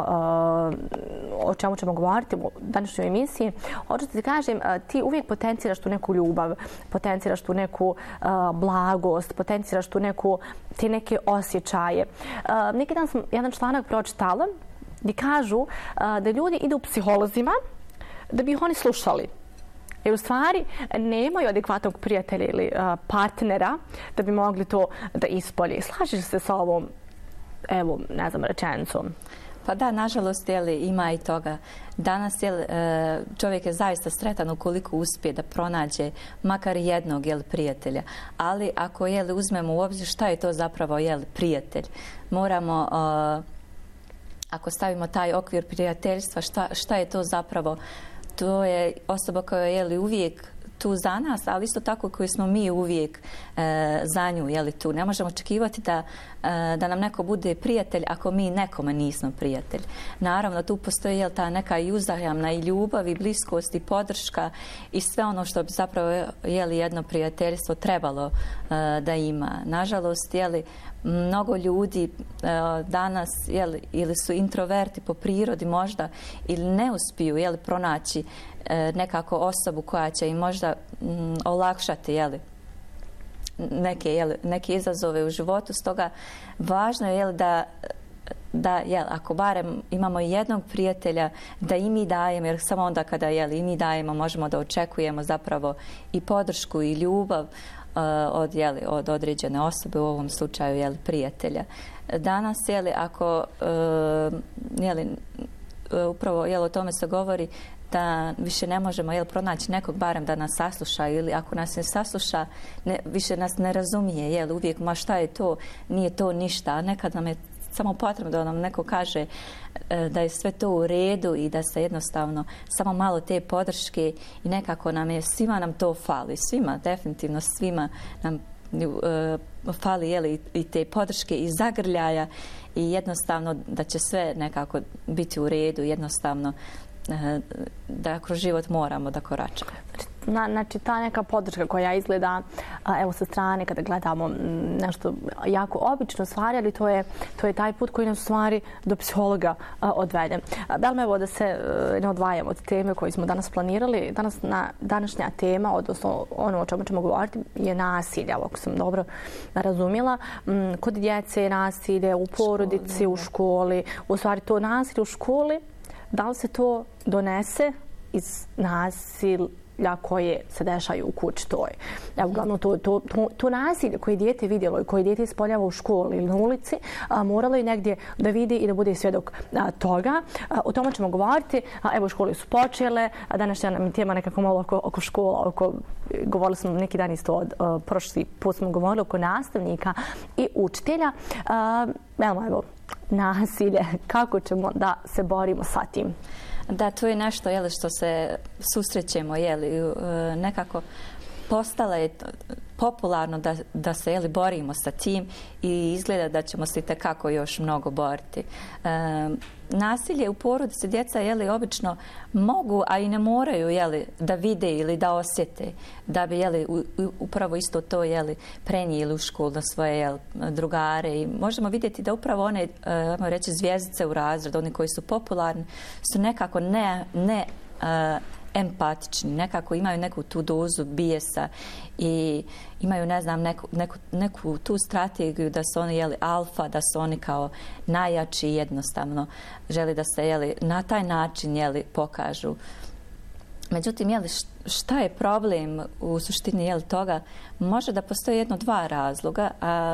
o čemu ćemo govoriti u današnjoj emisiji, hoću da ti kažem, ti uvijek potenciraš tu neku ljubav, potenciraš tu neku blagost, potenciraš tu te neke osjećaje. Neki dan sam jedan članak pročitala gdje kažu da ljudi idu psiholozima da bi ih oni slušali. Jer u stvari nemaju adekvatnog prijatelja ili partnera da bi mogli to da ispolje. Slažeš se sa ovom, evo, ne znam, rečenicom? Pa da, nažalost, ima i toga. Danas čovjek je zaista sretan ukoliko uspije da pronađe makar jednog prijatelja. Ali ako uzmemo u obzir šta je to zapravo prijatelj, moramo, ako stavimo taj okvir prijateljstva, šta je to zapravo? To je osoba koja je uvijek tu za nas, ali isto tako koji smo mi uvijek za nju tu. Ne možemo očekivati da nam neko bude prijatelj ako mi nekome nismo prijatelj. Naravno, tu postoji ta neka i uzajamna i ljubav i bliskost i podrška i sve ono što bi zapravo jedno prijateljstvo trebalo da ima. Nažalost, mnogo ljudi danas ili su introverti po prirodi možda ili ne uspiju pronaći nekako osobu koja će im možda olakšati, jeli, neke izazove u životu. Stoga važno je, jeli, da ako barem imamo jednog prijatelja, da i mi dajemo, jer samo onda kada i mi dajemo možemo da očekujemo zapravo i podršku i ljubav od određene osobe, u ovom slučaju prijatelja. Danas, ako upravo o tome se govori, da više ne možemo pronaći nekog barem da nas sasluša, ili ako nas ne sasluša, više nas ne razumije, uvijek, ma šta je to, nije to ništa, a nekad nam je samo potrebno da nam neko kaže da je sve to u redu i da se jednostavno samo malo te podrške, i nekako svima nam to fali, svima, definitivno svima nam fali i te podrške i zagrljaja, i jednostavno da će sve nekako biti u redu, jednostavno da kroz život moramo da koračamo. Znači, ta neka podrška koja izgleda, evo sa strane kada gledamo nešto jako obično stvari, ali to je taj put koji nas u stvari do psihologa odvede. Belma, evo da se ne odvajamo od teme koju smo danas planirali. Današnja tema, odnosno ono o čemu ćemo govoriti, je nasilje, ako sam dobro razumjela. Kod djece je nasilje, u porodici, u školi. U stvari, to nasilje u školi, da li se to donese iz nasilja koje se dešaju u kući toj? Uglavnom, to nasilje koje dijete vidjelo i koje dijete ispoljava u školi ili na ulici, moralo je negdje da vidi i da bude svjedok toga. O tome ćemo govoriti. Evo, škole su počele. Današnja nam je tema nekako malo oko škola. Govorili smo neki dan isto, prošli put smo govorili oko nastavnika i učitelja. Evo, nasilje, kako ćemo da se borimo sa tim? Da, to je nešto što se susrećemo, nekako postalo je popularno da se borimo sa tim, i izgleda da ćemo se itekako još mnogo boriti. Nasilje u porodici, djeca obično mogu, a i ne moraju da vide ili da osjete, da bi upravo isto to prenijeli u školu na svoje drugare, i možemo vidjeti da upravo one, reći, zvjezdice u razredu, oni koji su popularni, su nekako ne empatični, nekako imaju neku tu dozu bijesa i imaju, ne znam, neku tu strategiju da su oni alfa, da su oni kao najjači, jednostavno želi da se na taj način pokažu. Međutim, šta je problem u suštini toga? Može da postoji dva razloga,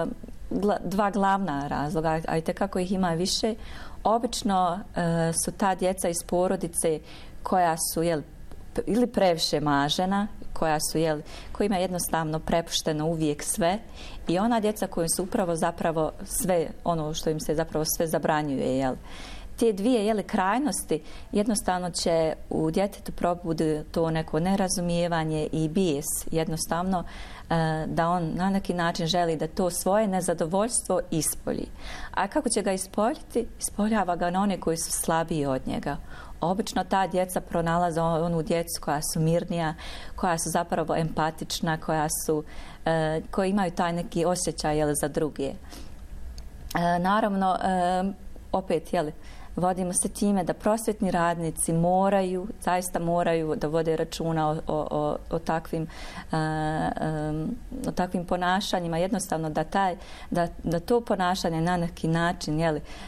dva glavna razloga, a i tekako ih ima više. Obično su ta djeca iz porodice koja su ili previše mažena, kojima je jednostavno prepušteno uvijek sve, i ona djeca koji su upravo zapravo sve, ono što im se zapravo sve zabranjuje. Te dvije krajnosti jednostavno će u djetetu probudi to neko nerazumijevanje i bijes, jednostavno da on na neki način želi da to svoje nezadovoljstvo ispolji. A kako će ga ispoljiti? Ispoljava ga na one koji su slabiji od njega. Obično ta djeca pronalaze onu djecu koja su mirnija, koja su zapravo empatična, koji imaju taj neki osjećaj za druge. Naravno, opet, vodimo se time da prosvjetni radnici zaista moraju da vode računa o takvim ponašanjima, jednostavno da to ponašanje na neki način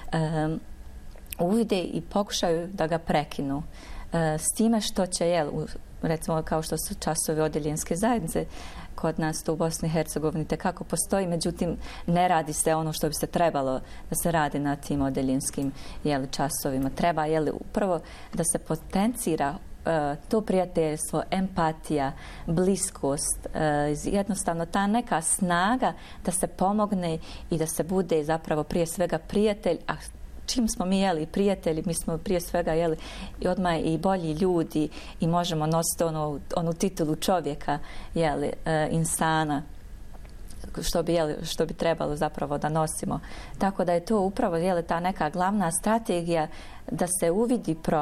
uvide i pokušaju da ga prekinu. S time što će, recimo kao što su časovi odeljenske zajednice, kod nas to u Bosni i Hercegovini tekako postoji, međutim ne radi se ono što bi se trebalo da se radi na tim odeljenskim časovima. Treba upravo da se potencira to prijateljstvo, empatija, bliskost, jednostavno ta neka snaga da se pomogne i da se bude zapravo prije svega prijatelj, a čim smo mi prijatelji, mi smo prije svega i odmah i bolji ljudi i možemo nositi onu titulu čovjeka, insana, što bi trebalo zapravo da nosimo. Tako da je to upravo ta neka glavna strategija da se uvidi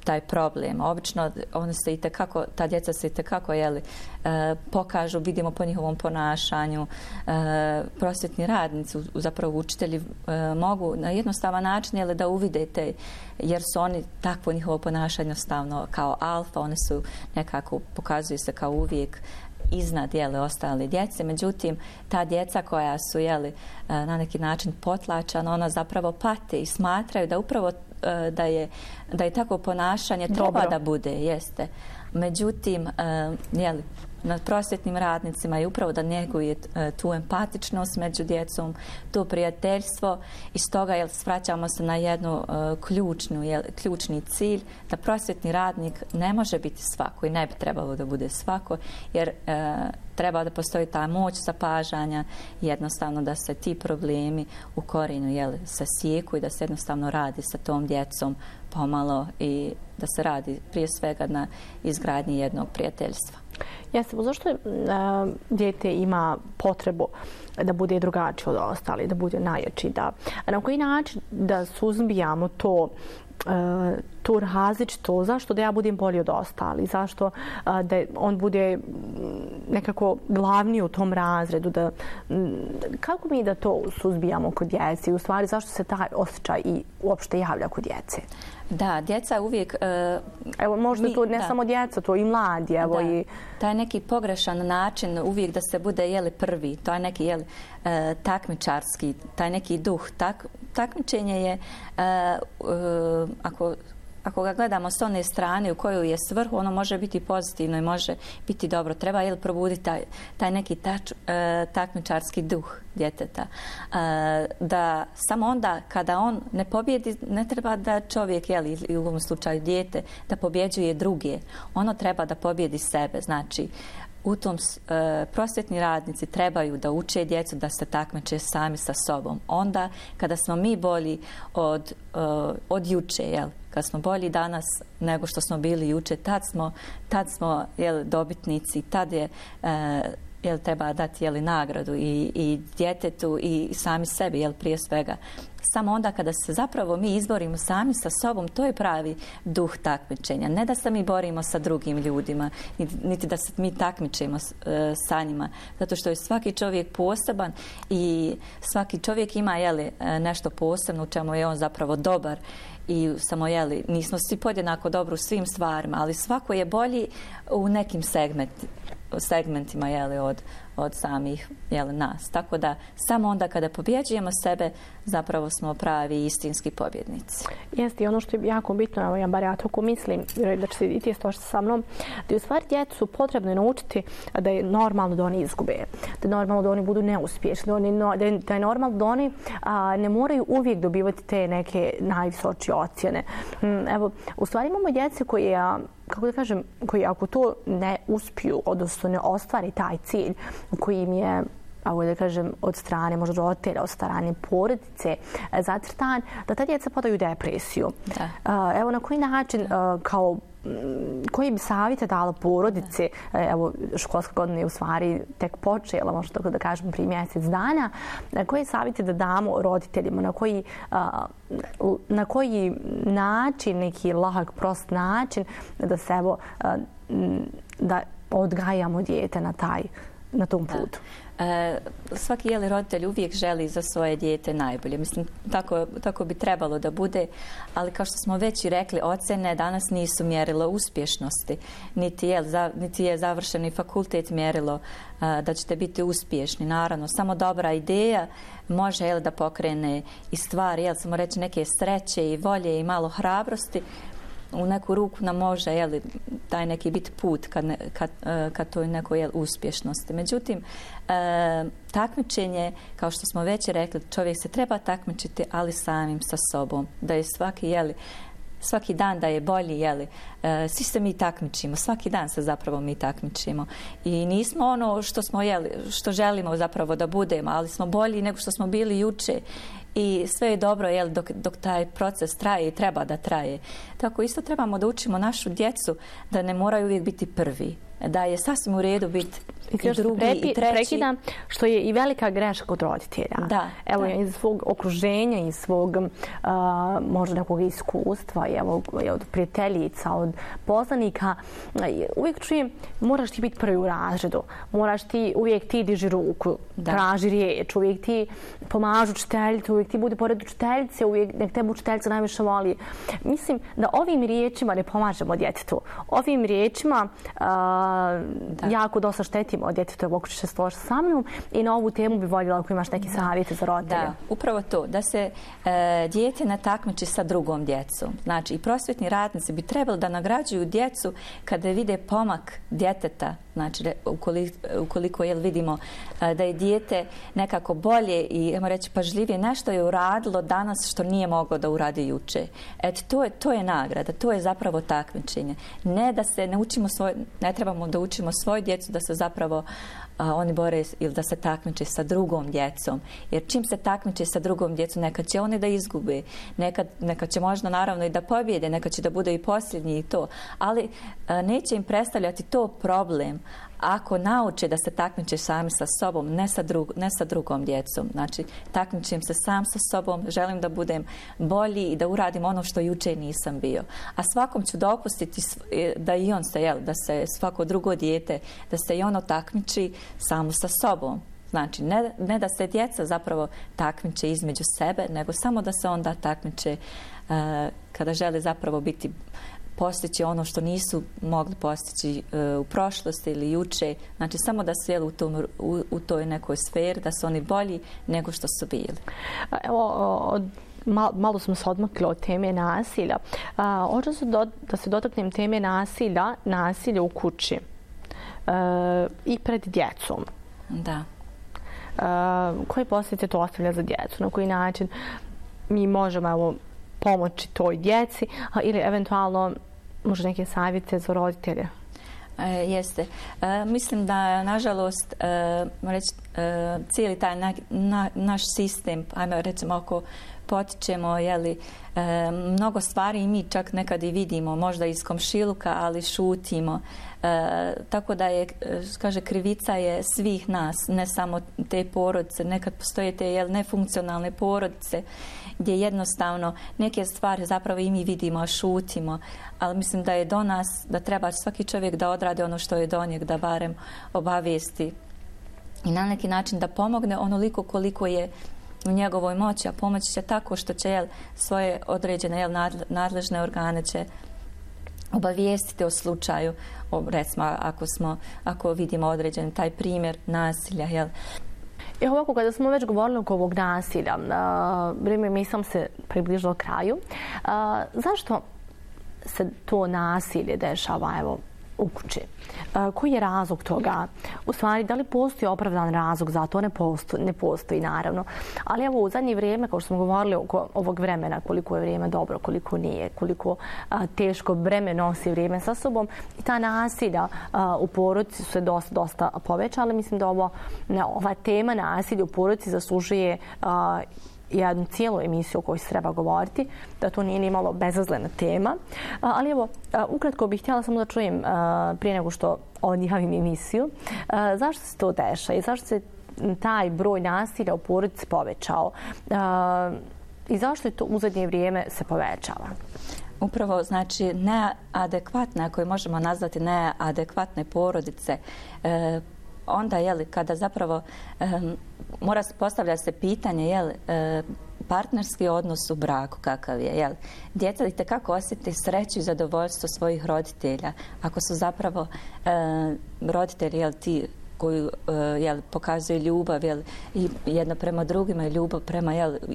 taj problem. Obično ta djeca se itekako pokažu, vidimo po njihovom ponašanju. Prosvjetni radnici, zapravo učitelji, mogu na jednostavan način da uvide jer su oni takvo njihovo ponašanje jednostavno kao alfa, oni su nekako, pokazuju se kao uvijek iznad ostale djece. Međutim, ta djeca koja su na neki način potlačana, ona zapravo pate i smatraju da upravo da je takvo ponašanje treba da bude, jeste. Međutim, nad prosvjetnim radnicima je upravo da njeguje tu empatičnost među djecom, to prijateljstvo i stoga svraćamo se na jednu ključni cilj, da prosvjetni radnik ne može biti svako i ne bi trebalo da bude svako, jer treba da postoji ta moć zapažanja, jednostavno da se ti problemi u korijenu se sjeku i da se jednostavno radi sa tom djecom pomalo i da se radi prije svega na izgradnji jednog prijateljstva. Jeste, zašto dijete ima potrebu da bude drugačije od ostali, da bude najjači, na koji način da suzbijamo to različito, zašto da ja budem bolji od ostali, zašto da on bude nekako glavniji u tom razredu, kako mi da to suzbijamo kod djece i u stvari zašto se taj osjećaj i uopšte javlja kod djece? Da, djeca uvijek... Evo, možda to ne samo djeca, to i mladi. Evo, i taj neki pogrešan način uvijek da se bude prvi, to je neki takmičarski, taj neki duh. Takmičenje je, ako ga gledamo s one strane u koju je svrhu, ono može biti pozitivno i može biti dobro. Treba probuditi taj neki takmičarski duh djeteta. Da samo onda kada on ne pobjedi, ne treba da čovjek, ili u ovom slučaju dijete, da pobjeđuje druge. Ono treba da pobjedi sebe. Znači, u tom prosvjetni radnici trebaju da uče djecu da se takmiče sami sa sobom. Onda kada smo mi bolji od juče, kad smo bolji danas nego što smo bili juče, tad smo dobitnici, tad je treba dati nagradu i djetetu i sami sebi, prije svega. Samo onda kada se zapravo mi izborimo sami sa sobom, to je pravi duh takmičenja. Ne da se mi borimo sa drugim ljudima, niti da se mi takmičimo sa njima. Zato što je svaki čovjek poseban i svaki čovjek ima nešto posebno u čemu je on zapravo dobar. I samo, nismo svi podjednako dobro u svim stvarima, ali svako je bolji u nekim segmentima od samih nas. Tako da samo onda kada pobjeđujemo sebe, zapravo smo pravi istinski pobjednici. Jeste, i ono što je jako bitno, ja bar ja tako mislim, da će se i ti složiti sa mnom, da je u stvari djecu potrebno naučiti da je normalno da oni izgube, da je normalno da oni budu neuspješni, da je normalno da oni ne moraju uvijek dobivati te neke najvisočije ocjene. Evo, u stvari imamo djece koje, kako da kažem, koji ako to ne uspiju, odnosno ne ostvari taj cilj koji im je, da kažem, od strane možda roditelja, od strane porodice zacrtan, da ta djeca padaju u depresiju. Evo, na koji način, koji bi savjete dala porodice, evo, školska godina je u stvari tek počela, možda tako da kažem, prije mjesec dana, koji savjete da damo roditeljima, na koji način, neki lahak, prost način, da se, evo, da odgajamo dijete na tom putu? Svaki roditelj uvijek želi za svoje dijete najbolje. Mislim, tako bi trebalo da bude, ali kao što smo već i rekli, ocjene danas nisu mjerilo uspješnosti, niti je završeni fakultet mjerilo da ćete biti uspješni. Naravno, samo dobra ideja može da pokrene i stvari, samo reći neke sreće i volje i malo hrabrosti. U neku ruku nam može taj neki biti put ka toj nekoj uspješnosti. Međutim, takmičenje, kao što smo već rekli, čovjek se treba takmičiti, ali samim sa sobom. Da je svaki dan da je bolji, svi se mi takmičimo, svaki dan se zapravo mi takmičimo. I nismo ono što želimo zapravo da budemo, ali smo bolji nego što smo bili juče. i sve je dobro dok taj proces traje i treba da traje. Tako isto trebamo da učimo našu djecu da ne moraju uvijek biti prvi, da je sasvim u redu biti i drugi i treći. Prekidam, što je i velika greška kod roditelja. Evo, iz svog okruženja, iz svog možda nekog iskustva, od prijateljica, od poznanika, uvijek čujem, moraš ti biti prvi u razredu, moraš ti, uvijek ti diži ruku, traži riječ, uvijek ti pomažu učiteljicu, uvijek ti budi pored učiteljice, uvijek nek tebe učiteljica najviše voli. Mislim da ovim riječima ne pomažemo djetetu. Ovim riječima jako dosta štetimo djetetu, ako ćeš se složiti sa mnom, i na ovu temu bi voljela ako imaš neki savjete za roditelje. Da, upravo to, da se dijete ne takmiči sa drugom djecom. Znači, i prosvjetni radnici bi trebali da nagrađuju djecu kada vide pomak djeteta, znači ukoliko vidimo da je dijete nekako bolje i, ajmo reći, pažljivije, nešto je uradilo danas što nije moglo da uradi juče. To je nagrada, to je zapravo takmičenje. Ne da se ne trebamo da učimo svoju djecu da se zapravo oni bore ili da se takmiče sa drugom djecom. Jer čim se takmiče sa drugom djecom, nekad će oni da izgube, nekad će možda naravno i da pobjede, nekad će da bude i posljednji i to. Ali neće im predstavljati to problem ako nauče da se takmiče sami sa sobom, ne sa drugom djecom. Znači, takmičim se sam sa sobom, želim da budem bolji i da uradim ono što juče nisam bio. A svakom ću dopustiti da i on da se svako drugo dijete, da se i ono takmiči samo sa sobom. Znači, ne da se djeca zapravo takmiče između sebe, nego samo da se onda takmiče kada žele zapravo postići ono što nisu mogli postići u prošlosti ili juče. Znači, samo da su u toj nekoj sferi, da su oni bolji nego što su bili. Evo, malo smo se odmakli od teme nasilja. Hoću da se dotaknem teme nasilja u kući i pred djecom. Da. Koje posljedice to ostavlja za djecu? Na koji način mi možemo pomoći toj djeci ili eventualno možda neke savjete za roditelje? Jeste. Mislim da, nažalost, cijeli taj naš sistem, ajmo recimo ako potičemo mnogo stvari i mi čak nekad i vidimo, možda iz komšiluka, ali šutimo. Tako da je, krivica je svih nas, ne samo te porodice. Nekad postoje te nefunkcionalne porodice gdje jednostavno neke stvari zapravo i mi vidimo, a šutimo. Ali mislim da je do nas, da treba svaki čovjek da odradi ono što je do njeg, da barem obavijesti i na neki način da pomogne onoliko koliko je u njegovoj moći, a pomoći će tako što će svoje određene nadležne organe će obavijestiti o slučaju, recimo ako vidimo određen taj primjer nasilja. Ovako, kada smo već govorili oko ovog nasilja, mi sam se približila kraju. Zašto se to nasilje dešava u kući? Koji je razlog toga? U stvari, da li postoji opravdan razlog za to? Ne postoji, naravno. Ali evo, u zadnje vrijeme, kao što smo govorili oko ovog vremena, koliko je vrijeme dobro, koliko nije, koliko teško breme nosi vrijeme sa sobom, i ta nasilja u porodici su se dosta povećala. Mislim da ova tema nasilja u porodici zaslužuje jednu cijelu emisiju o kojoj se treba govoriti, da to nije ni malo bezazlena tema. Ali evo, ukratko bih htjela samo da čujem prije nego što odjavim emisiju, zašto se to dešava i zašto se taj broj nasilja u porodici povećao i zašto je to u zadnje vrijeme se povećava? Upravo, znači, neadekvatne, ako je možemo nazvati neadekvatne porodice, onda, kada zapravo mora postavljati se pitanje, partnerski odnos u braku kakav je, djeca itekako osjeti sreću i zadovoljstvo svojih roditelja. Ako su zapravo roditelji, ti koji pokazuju ljubav i jedno prema drugima i ljubav prema,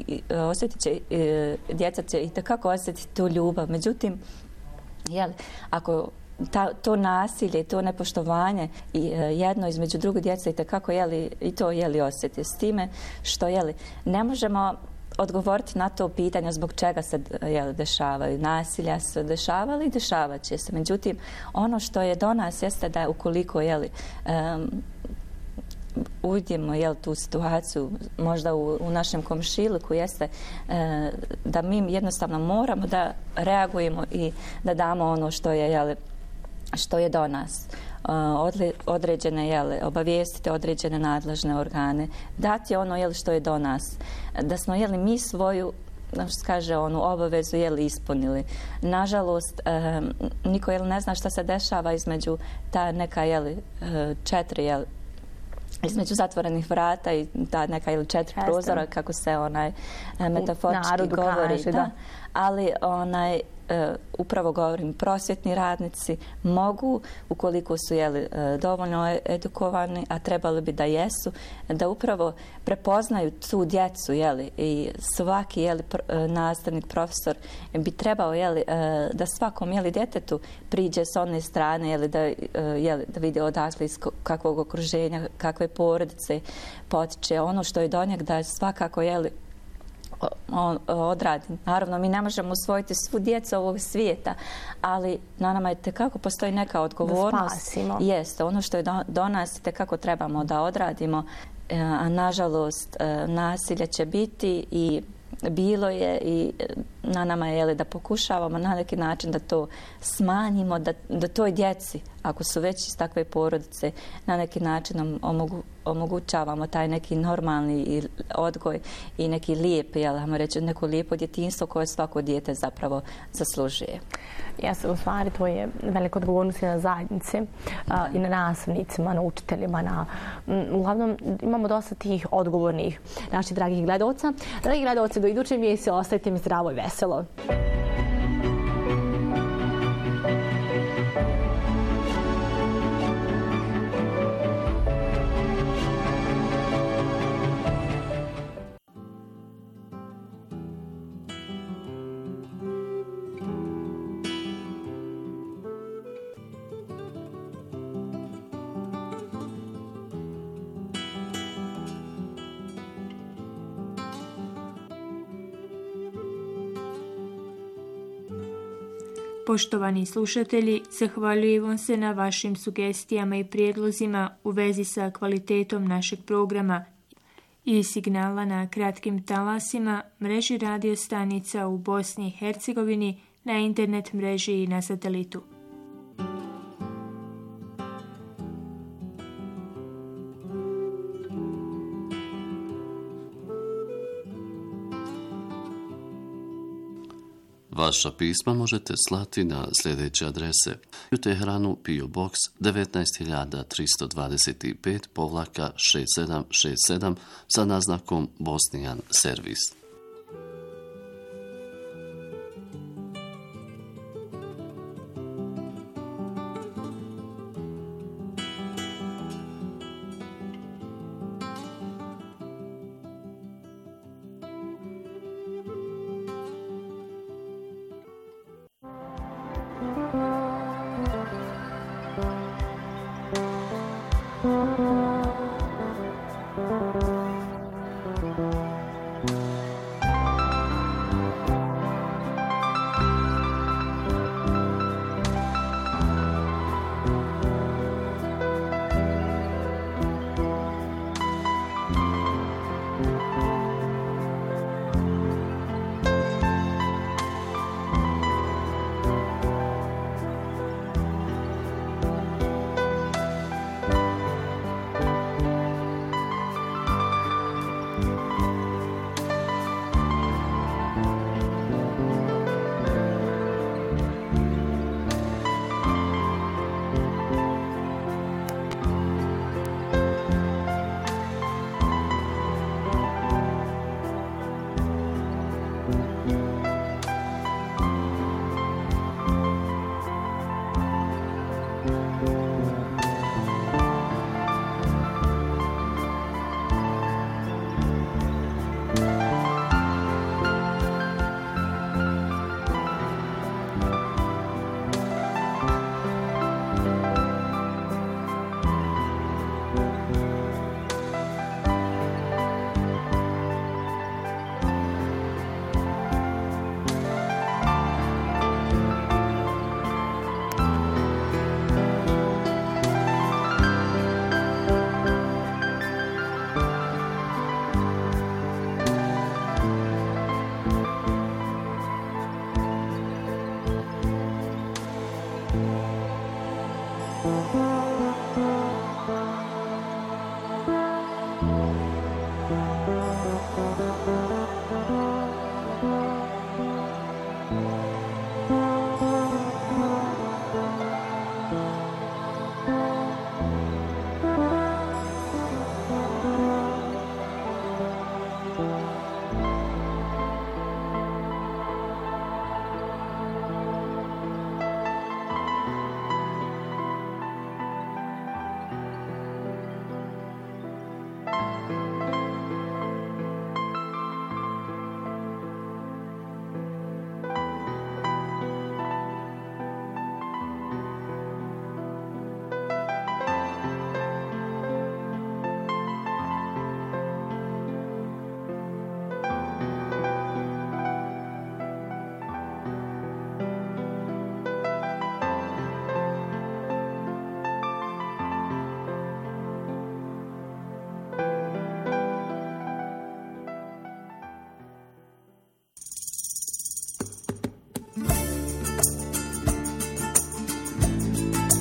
djeca će itekako osjetiti tu ljubav. Međutim, ako to nasilje i to nepoštovanje jedno između druge djece itekako i to osjeti s time što ne možemo odgovoriti na to pitanje zbog čega se dešavaju. Nasilja se dešavali i dešavat će se. Međutim, ono što je do nas jeste da ukoliko uvidimo tu situaciju možda u našem komšiluku jeste da mi jednostavno moramo da reagujemo i da damo ono što je do nas. Određene, obavijestiti određene nadležne organe, dati ono što je do nas. Da smo mi svoju obavezu ispunili. Nažalost, niko ne zna šta se dešava između ta neka četiri između zatvorenih vrata i ta neka četiri prozora, kako se metaforički govori. Da. Ali upravo govorim, prosvjetni radnici mogu, ukoliko su dovoljno edukovani, a trebali bi da jesu, da upravo prepoznaju tu djecu i svaki nastavnik, profesor bi trebao da svakom djetetu priđe s one strane da vidi odakle iz kakvog okruženja, kakve porodice potiče, ono što je do njeg da svakako odradi. Naravno, mi ne možemo usvojiti svu djecu ovog svijeta, ali na nama je tekako postoji neka odgovornost. Da spasimo. Jeste, ono što je do nas tekako trebamo da odradimo, a nažalost nasilje će biti i bilo je i na nama je da pokušavamo na neki način da to smanjimo, da toj djeci, ako su već iz takve porodice, na neki način omogućavamo taj neki normalni odgoj i neki lijep, ajmo reći, neko lijepo djetinjstvo koje svako dijete zapravo zaslužuje. U stvari, to je velika odgovornost i na zajednici, i na nastavnicima, na učiteljima. Uglavnom, imamo dosta tih odgovornih naših dragih gledalca. Dragi gledalci, do iduće emisije ostajte mi zdravo i veselo. Poštovani slušatelji, zahvaljujemo se na vašim sugestijama i prijedlozima u vezi sa kvalitetom našeg programa i signala na kratkim talasima, mreži radio stanica u Bosni i Hercegovini, na internet mreži i na satelitu. Vaša pisma možete slati na sljedeće adrese: u Teheranu PO Box 19325-6767 sa naznakom Bosnijan servis. Thank you.